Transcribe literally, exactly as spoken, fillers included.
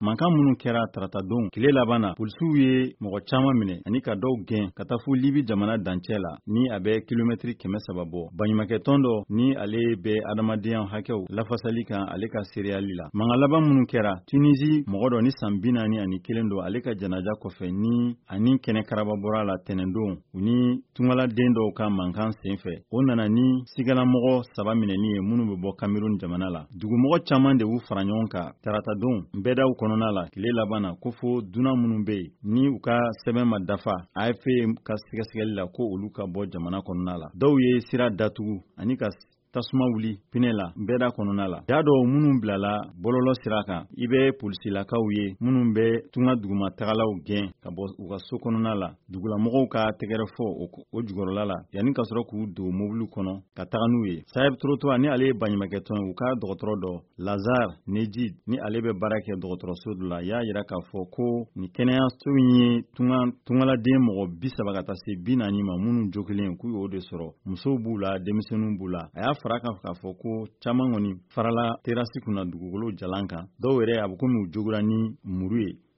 mankan minnu kɛra tarata don tile laban na polisiw ye mɔgɔ caman minɛ ani ka dɔw gɛn ka taa fo Libi jamana dancɛ la ni a bɛ kilomɛtiri kɛmɛ saba bɔ. Baɲumankɛtɔn dɔ ni ale bɛ adamadenya hakɛw lafasali kan ale ka seereyali la. Mankan laban minnu kɛra Tunisie mɔgɔ dɔ ni san bi naani ani kelen don ale ka janaja kɔfɛ ni ani kɛnɛ karaba bɔra la tɛnɛndon u ni tungaladen dɔw ka mankan senfɛ. O nana ni sigalamɔgɔ saba minɛni ye minnu bɛ bɔ Cameroun jamana la. Dugumɔgɔ caman de y'u fara ɲɔgɔn kan tarata don bɛdaw kɔnɔna la tile laban na ko fo dunan minnu bɛ yen ni u ka sɛbɛn ma dafa A F P ka sɛgɛsɛgɛli la ko olu ka bɔ jamana kɔnɔna la. Dɔw ye sira datugu ani ka tasuma wuli pinɛ la bɛda kɔnɔna la. Da dɔw minnu bilala bɔlɔlɔ sira kan i bɛ polisilakaw ye minnu bɛ tunga duguma tagalaw gɛn ka bɔ u ka so kɔnɔna la. Dugulamɔgɔw ka tɛgɛrɛ fɔ o, o jukɔrɔla la yanni ka sɔrɔ k'u don mobili kɔnɔ ka taga n'u ye. Sahɛb Trottoir ni ale ye baɲumankɛtɔn ye u ka dɔgɔtɔrɔ dɔ Lazare Neji ni ale bɛ baara kɛ dɔgɔtɔrɔso dɔ la y'a jira k'a fɔ ko ni kɛnɛyaso in ye tunga tungaladen mɔgɔ bi saba ka taa se bi naani ma minnu jogilen k'u y'o de sɔrɔ. Musow b'u la denmisɛnninw b'u la. A y'a fara kan k'a fɔ ko caman kɔni farala terasi kunna dugukolo jalan kan dɔw yɛrɛ a bɛ komi u jogora ni muru ye